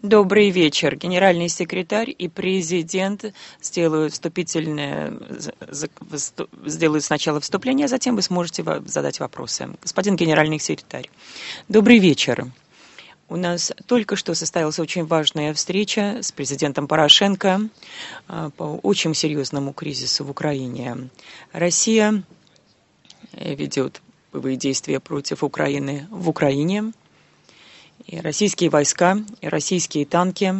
Добрый вечер. Генеральный секретарь и президент сделают сделают сначала вступление, а затем вы сможете задать вопросы. Господин генеральный секретарь, добрый вечер. У нас только что состоялась очень важная встреча с президентом Порошенко по очень серьезному кризису в Украине. Россия ведет боевые действия против Украины в Украине. И российские войска, и российские танки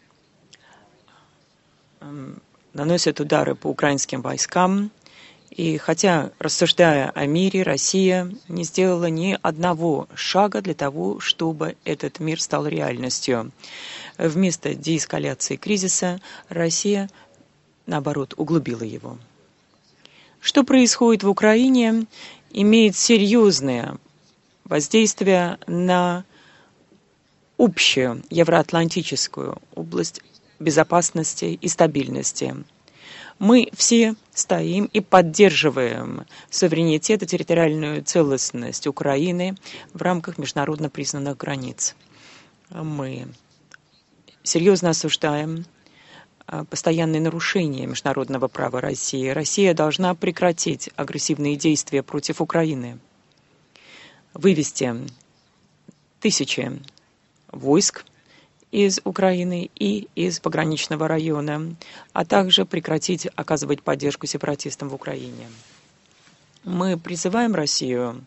наносят удары по украинским войскам. И хотя, рассуждая о мире, Россия не сделала ни одного шага для того, чтобы этот мир стал реальностью. Вместо деэскаляции кризиса Россия, наоборот, углубила его. Что происходит в Украине, имеет серьезное воздействие на общую евроатлантическую область безопасности и стабильности. Мы все стоим и поддерживаем суверенитет и территориальную целостность Украины в рамках международно признанных границ. Мы серьезно осуждаем постоянные нарушения международного права России. Россия должна прекратить агрессивные действия против Украины, вывести тысячи войск из Украины и из пограничного района, а также прекратить оказывать поддержку сепаратистам в Украине. Мы призываем Россию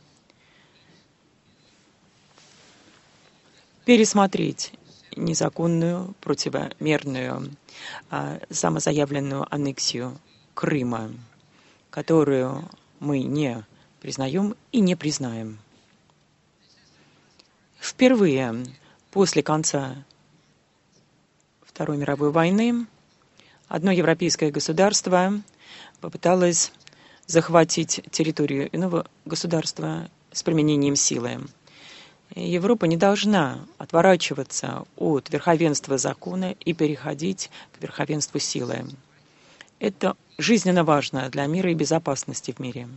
пересмотреть незаконную, противомерную, самозаявленную аннексию Крыма, которую мы не признаем и не признаем. Впервые после конца Второй мировой войны одно европейское государство попыталось захватить территорию иного государства с применением силы. Европа не должна отворачиваться от верховенства закона и переходить к верховенству силы. Это жизненно важно для мира и безопасности в мире.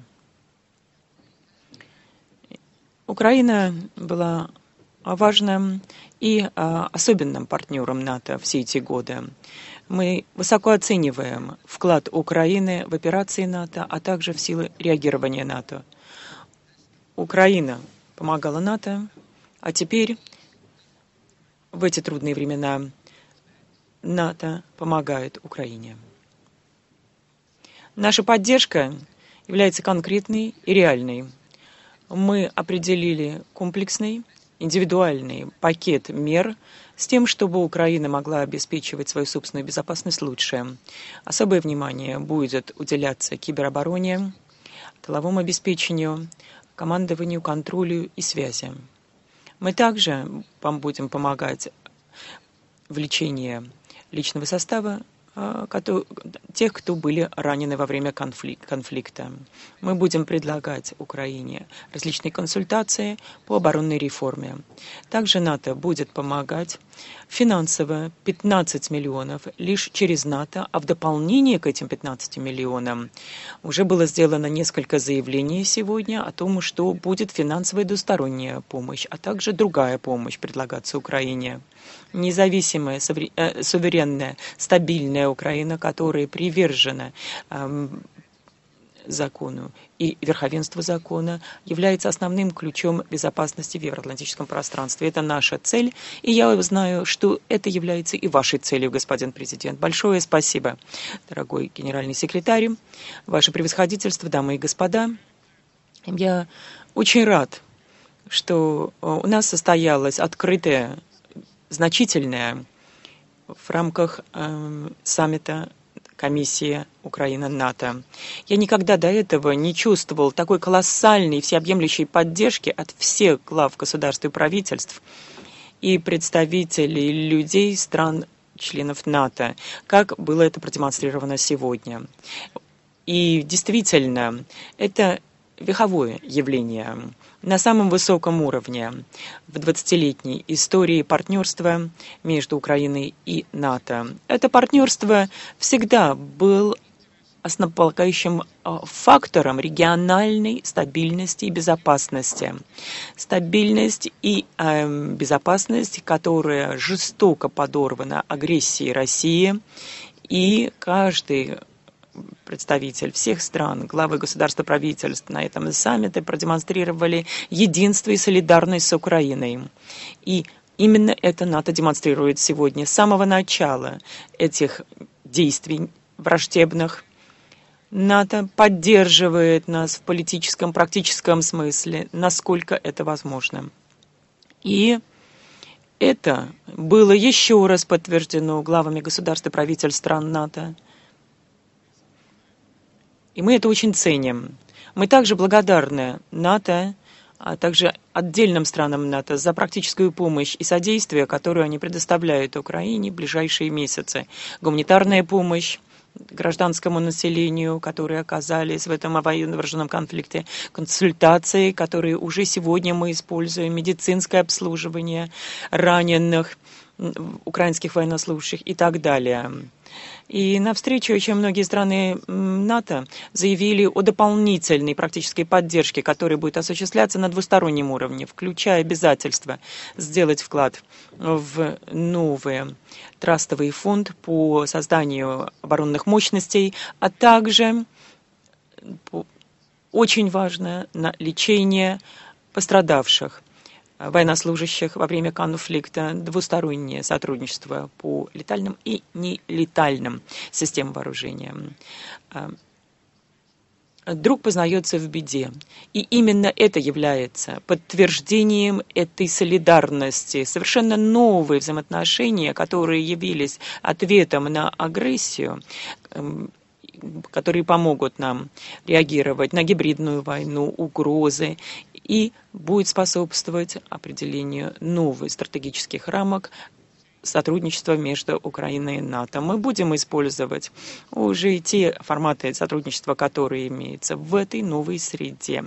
Украина была важным и особенным партнером НАТО все эти годы. Мы высоко оцениваем вклад Украины в операции НАТО, а также в силы реагирования НАТО. Украина помогала НАТО, а теперь, в эти трудные времена, НАТО помогает Украине. Наша поддержка является конкретной и реальной. Мы определили комплексный индивидуальный пакет мер с тем, чтобы Украина могла обеспечивать свою собственную безопасность лучше. Особое внимание будет уделяться киберобороне, тыловому обеспечению, командованию, контролю и связи. Мы также вам будем помогать в лечении личного состава, тех, кто были ранены во время конфликта. Мы будем предлагать Украине различные консультации по оборонной реформе. Также НАТО будет помогать финансово 15 миллионов лишь через НАТО, а в дополнение к этим 15 миллионам уже было сделано несколько заявлений сегодня о том, что будет финансовая двусторонняя помощь, а также другая помощь предлагаться Украине. Независимая, суверенная, стабильная Украина, которая привержена закону и верховенству закона, является основным ключом безопасности в евроатлантическом пространстве. Это наша цель, и я знаю, что это является и вашей целью, господин президент. Большое спасибо, дорогой генеральный секретарь, ваше превосходительство, дамы и господа. Я очень рад, что у нас состоялась открытая, значительная в рамках саммита Комиссии Украина-НАТО. Я никогда до этого не чувствовал такой колоссальной всеобъемлющей поддержки от всех глав государств и правительств и представителей людей стран-членов НАТО, как было это продемонстрировано сегодня. И действительно, это вековое явление на самом высоком уровне в 20-летней истории партнерства между Украиной и НАТО. Это партнерство всегда было основополагающим фактором региональной стабильности и безопасности. Стабильность и безопасность, которая жестоко подорвана агрессией России, и каждый представитель всех стран, главы государств и правительств на этом саммите продемонстрировали единство и солидарность с Украиной. И именно это НАТО демонстрирует сегодня с самого начала этих действий враждебных. НАТО поддерживает нас в политическом, практическом смысле, насколько это возможно. И это было еще раз подтверждено главами государств и правительств стран НАТО. И мы это очень ценим. Мы также благодарны НАТО, а также отдельным странам НАТО за практическую помощь и содействие, которую они предоставляют Украине в ближайшие месяцы. Гуманитарная помощь гражданскому населению, которые оказались в этом вооруженном конфликте, консультации, которые уже сегодня мы используем, медицинское обслуживание раненых, украинских военнослужащих и так далее. И навстречу очень многие страны НАТО заявили о дополнительной практической поддержке, которая будет осуществляться на двустороннем уровне, включая обязательство сделать вклад в новый трастовый фонд по созданию оборонных мощностей, а также, очень важно, на лечение пострадавших военнослужащих во время конфликта, двустороннее сотрудничество по летальным и нелетальным системам вооружения. Друг познается в беде. И именно это является подтверждением этой солидарности. Совершенно новые взаимоотношения, которые явились ответом на агрессию, которые помогут нам реагировать на гибридную войну, угрозы, и будет способствовать определению новых стратегических рамок сотрудничества между Украиной и НАТО. Мы будем использовать уже те форматы сотрудничества, которые имеются в этой новой среде.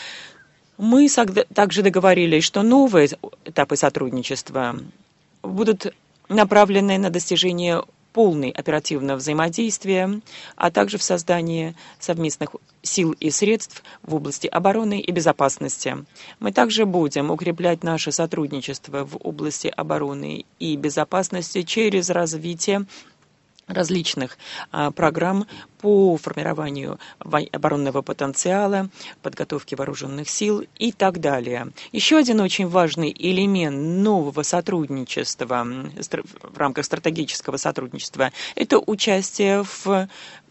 Мы также договорились, что новые этапы сотрудничества будут направлены на достижение полной оперативного взаимодействия, а также в создании совместных сил и средств в области обороны и безопасности. Мы также будем укреплять наше сотрудничество в области обороны и безопасности через развитие различных программ по формированию оборонного потенциала, подготовке вооруженных сил и так далее. Еще один очень важный элемент нового сотрудничества в рамках стратегического сотрудничества – это участие в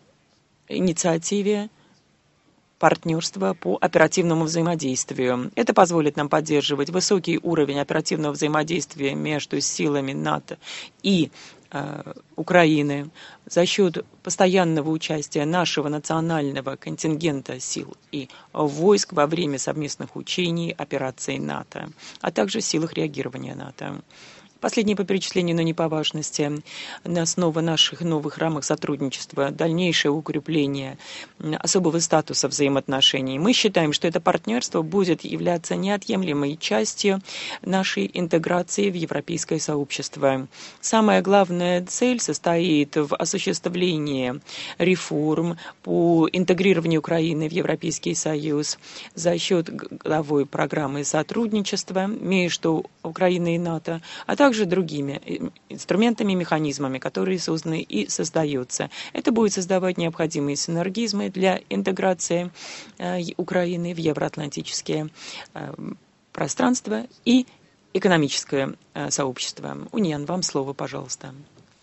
инициативе партнерства по оперативному взаимодействию. Это позволит нам поддерживать высокий уровень оперативного взаимодействия между силами НАТО и Украины за счет постоянного участия нашего национального контингента сил и войск во время совместных учений, операций НАТО, а также силах реагирования НАТО. Последнее по перечислению, но не по важности, на основе наших новых рамок сотрудничества, дальнейшее укрепление особого статуса взаимоотношений. Мы считаем, что это партнерство будет являться неотъемлемой частью нашей интеграции в европейское сообщество. Самая главная цель состоит в осуществлении реформ по интегрированию Украины в Европейский Союз за счет годовой программы сотрудничества между Украиной и НАТО, а также другими инструментами и механизмами, которые созданы и создаются. Это будет создавать необходимые синергизмы для интеграции Украины в евроатлантические пространства и экономическое сообщество. Униан, вам слово, пожалуйста.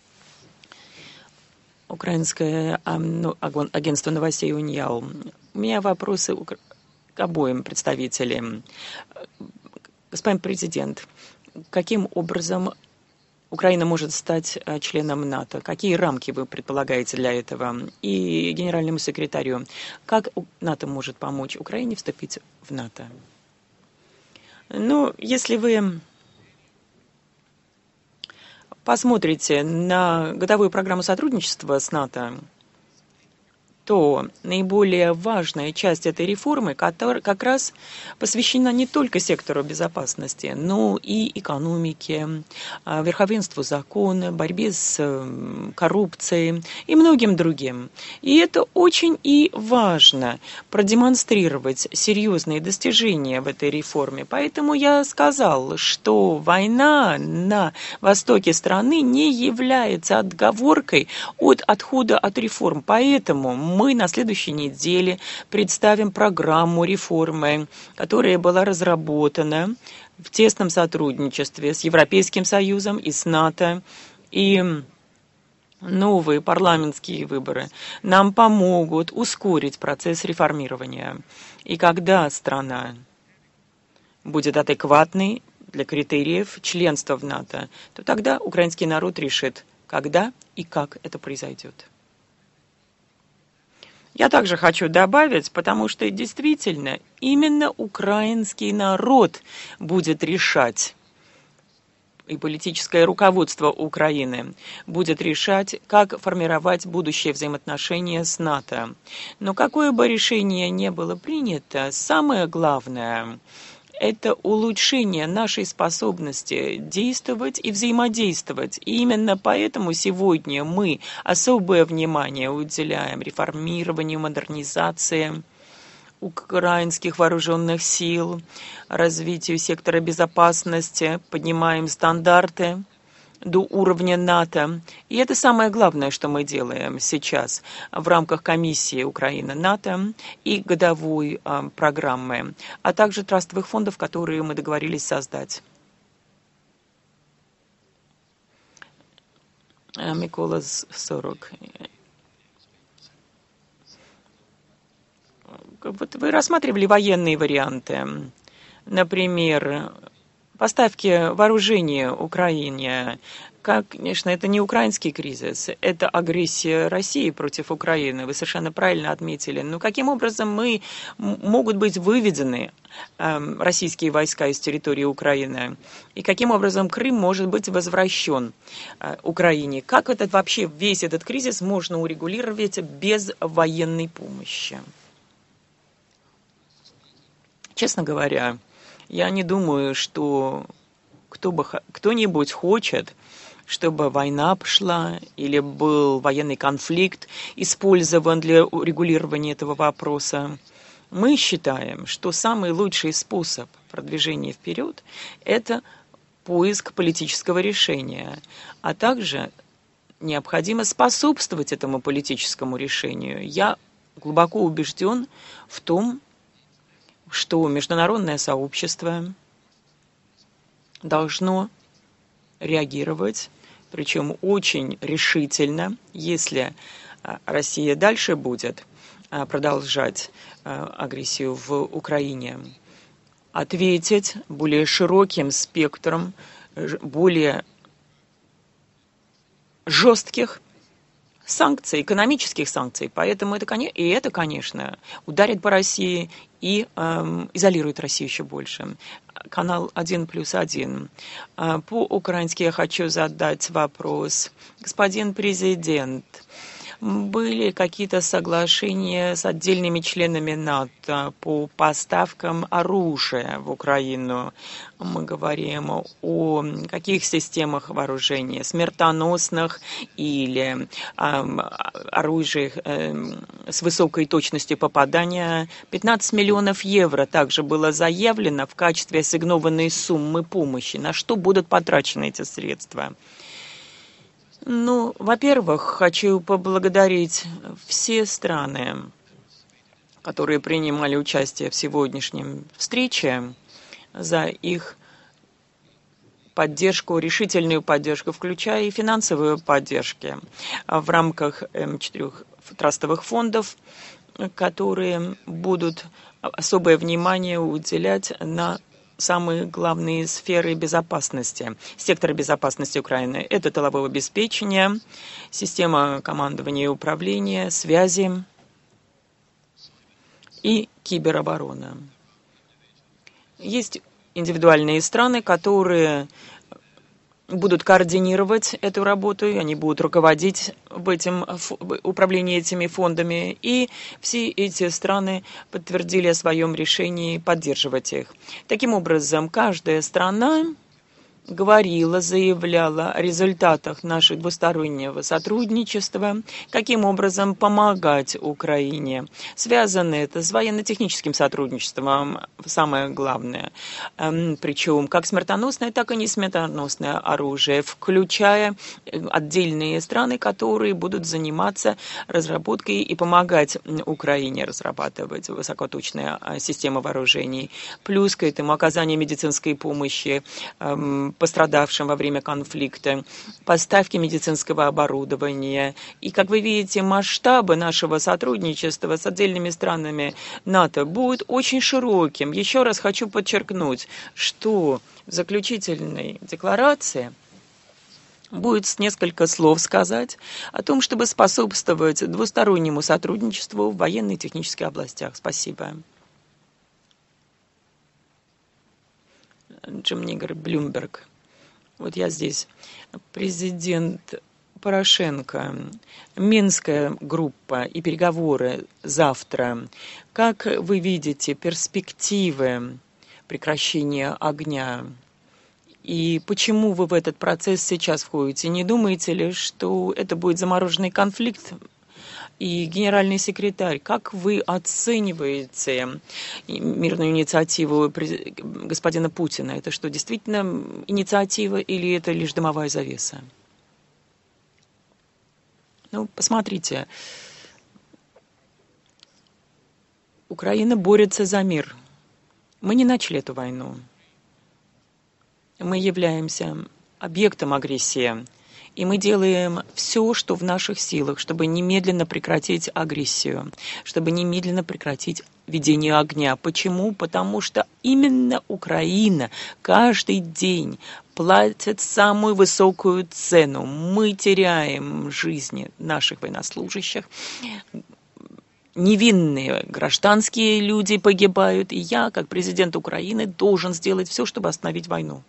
Украинское агентство новостей Уньял. У меня вопросы к обоим представителям. Господин президент, каким образом Украина может стать членом НАТО? Какие рамки вы предполагаете для этого? И генеральному секретарю, как НАТО может помочь Украине вступить в НАТО? Ну, если вы посмотрите на годовую программу сотрудничества с НАТО, то наиболее важная часть этой реформы, которая как раз посвящена не только сектору безопасности, но и экономике, верховенству закона, борьбе с коррупцией и многим другим. И это очень и важно продемонстрировать серьезные достижения в этой реформе. Поэтому я сказал, что война на востоке страны не является отговоркой от отхода от реформ. Поэтому мы на следующей неделе представим программу реформы, которая была разработана в тесном сотрудничестве с Европейским Союзом и с НАТО. И новые парламентские выборы нам помогут ускорить процесс реформирования. И когда страна будет адекватной для критериев членства в НАТО, то тогда украинский народ решит, когда и как это произойдет. Я также хочу добавить, потому что действительно именно украинский народ будет решать, и политическое руководство Украины будет решать, как формировать будущее взаимоотношения с НАТО. Но какое бы решение ни было принято, самое главное – это улучшение нашей способности действовать и взаимодействовать. И именно поэтому сегодня мы особое внимание уделяем реформированию, модернизации украинских вооруженных сил, развитию сектора безопасности, поднимаем стандарты до уровня НАТО. И это самое главное, что мы делаем сейчас в рамках комиссии Украина-НАТО и годовой программы, а также трастовых фондов, которые мы договорились создать. Микола 40. Вот вы рассматривали военные варианты, например, поставки вооружения Украине. Конечно, это не украинский кризис, это агрессия России против Украины. Вы совершенно правильно отметили. Но каким образом могут быть выведены российские войска из территории Украины? И каким образом Крым может быть возвращен Украине? Как весь этот кризис можно урегулировать без военной помощи? Честно говоря, я не думаю, что кто-нибудь хочет, чтобы война пошла или был военный конфликт использован для урегулирования этого вопроса. Мы считаем, что самый лучший способ продвижения вперед – это поиск политического решения, а также необходимо способствовать этому политическому решению. Я глубоко убежден в том, что международное сообщество должно реагировать, причем очень решительно, если Россия дальше будет продолжать агрессию в Украине, ответить более широким спектром, более жестких санкций, экономических санкций. Поэтому это, конечно, ударит по России и изолирует Россию еще больше. Канал 1+1. По-украински я хочу задать вопрос. Господин президент, были какие-то соглашения с отдельными членами НАТО по поставкам оружия в Украину? Мы говорим о каких системах вооружения, смертоносных или оружиях с высокой точностью попадания. 15 миллионов евро также было заявлено в качестве ассигнованной суммы помощи. На что будут потрачены эти средства? Во-первых, хочу поблагодарить все страны, которые принимали участие в сегодняшнем встрече, за их поддержку, решительную поддержку, включая и финансовую поддержку в рамках 4 трастовых фондов, которые будут особое внимание уделять на самые главные сферы безопасности, сектора безопасности Украины. Это тыловое обеспечение, система командования и управления, связи и кибероборона. Есть индивидуальные страны, которые будут координировать эту работу, и они будут руководить управлением этими фондами. И все эти страны подтвердили о своем решении поддерживать их. Таким образом, каждая страна говорила, заявляла о результатах нашего двустороннего сотрудничества, каким образом помогать Украине. Связано это с военно-техническим сотрудничеством, самое главное. Причем как смертоносное, так и не смертоносное оружие, включая отдельные страны, которые будут заниматься разработкой и помогать Украине разрабатывать высокоточные системы вооружений. Плюс к этому оказание медицинской помощи пострадавшим во время конфликта, поставки медицинского оборудования. И, как вы видите, масштабы нашего сотрудничества с отдельными странами НАТО будут очень широким. Еще раз хочу подчеркнуть, что в заключительной декларации будет несколько слов сказать о том, чтобы способствовать двустороннему сотрудничеству в военной и технических областях. Спасибо. Джим Нигер, Bloomberg. Вот я здесь. Президент Порошенко. Минская группа и переговоры завтра. Как вы видите перспективы прекращения огня? И почему вы в этот процесс сейчас входите? Не думаете ли, что это будет замороженный конфликт? И генеральный секретарь, как вы оцениваете мирную инициативу господина Путина? Это что, действительно инициатива или это лишь дымовая завеса? Ну, посмотрите. Украина борется за мир. Мы не начали эту войну. Мы являемся объектом агрессии. И мы делаем все, что в наших силах, чтобы немедленно прекратить агрессию, чтобы немедленно прекратить ведение огня. Почему? Потому что именно Украина каждый день платит самую высокую цену. Мы теряем жизни наших военнослужащих. Невинные гражданские люди погибают. И я, как президент Украины, должен сделать все, чтобы остановить войну.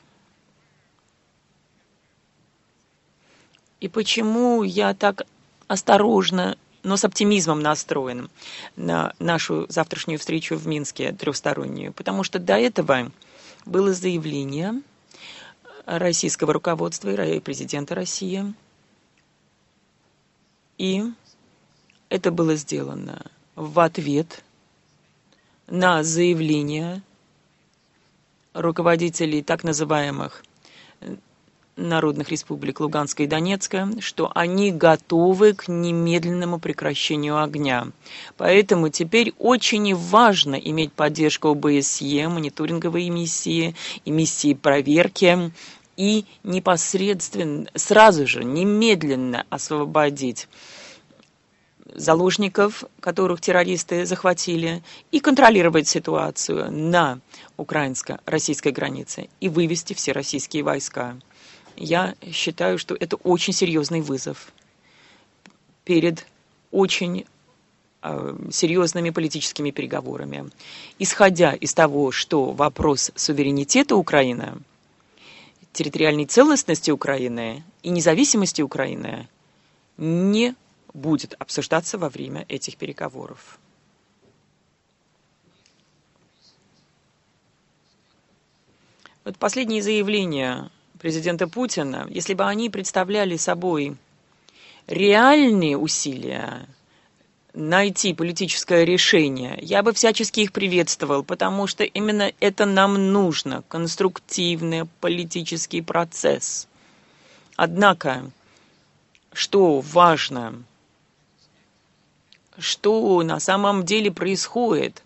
И почему я так осторожно, но с оптимизмом настроен на нашу завтрашнюю встречу в Минске трехстороннюю? Потому что до этого было заявление российского руководства и президента России. И это было сделано в ответ на заявление руководителей так называемых народных республик Луганска и Донецка, что они готовы к немедленному прекращению огня. Поэтому теперь очень важно иметь поддержку ОБСЕ, мониторинговые миссии и миссии проверки, и непосредственно, сразу же, немедленно освободить заложников, которых террористы захватили, и контролировать ситуацию на украинско-российской границе и вывести все российские войска. Я считаю, что это очень серьезный вызов перед очень серьезными политическими переговорами. Исходя из того, что вопрос суверенитета Украины, территориальной целостности Украины и независимости Украины не будет обсуждаться во время этих переговоров. Вот последние заявления президента Путина, если бы они представляли собой реальные усилия найти политическое решение, я бы всячески их приветствовал, потому что именно это нам нужно, конструктивный политический процесс. Однако, что важно, что на самом деле происходит,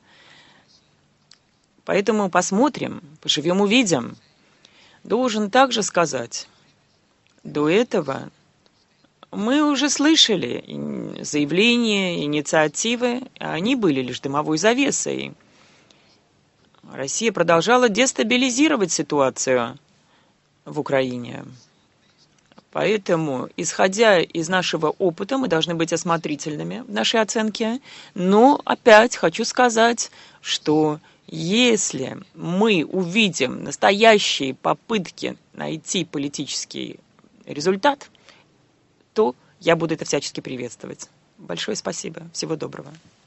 поэтому посмотрим, поживем, увидим. Должен также сказать, до этого мы уже слышали заявления, инициативы, они были лишь дымовой завесой. Россия продолжала дестабилизировать ситуацию в Украине. Поэтому, исходя из нашего опыта, мы должны быть осмотрительными в нашей оценке. Но опять хочу сказать, что если мы увидим настоящие попытки найти политический результат, то я буду это всячески приветствовать. Большое спасибо. Всего доброго.